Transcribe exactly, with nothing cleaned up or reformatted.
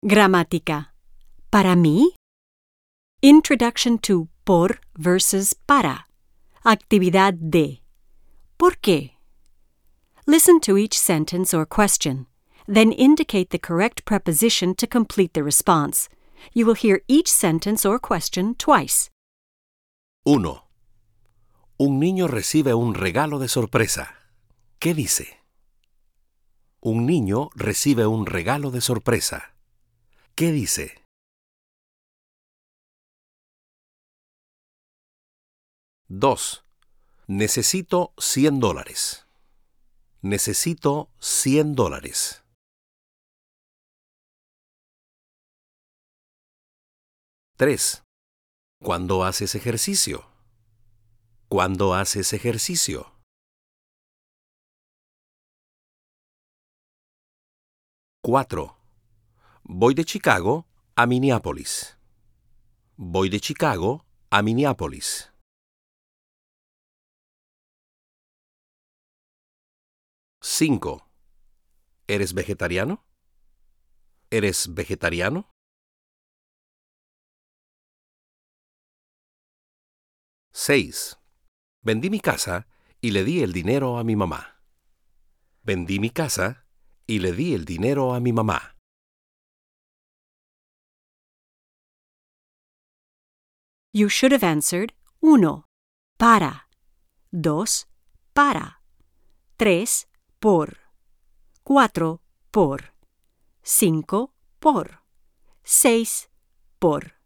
Gramática. Para mí. Introduction to por versus para. Actividad D. ¿Por qué? Listen to each sentence or question. Then indicate the correct preposition to complete the response. You will hear each sentence or question twice. uno. Un niño recibe un regalo de sorpresa. ¿Qué dice? Un niño recibe un regalo de sorpresa. ¿Qué dice? dos. Necesito cien dólares. Necesito cien dólares. tres. ¿Cuándo haces ejercicio? ¿Cuándo haces ejercicio? cuatro. Voy de Chicago a Minneapolis. Voy de Chicago a Minneapolis. cinco. ¿Eres vegetariano? ¿Eres vegetariano? seis. Vendí mi casa y le di el dinero a mi mamá. Vendí mi casa y le di el dinero a mi mamá. You should have answered uno. Para. Dos. Para. Tres. Por. Cuatro. Por. Cinco. Por. Seis. Por.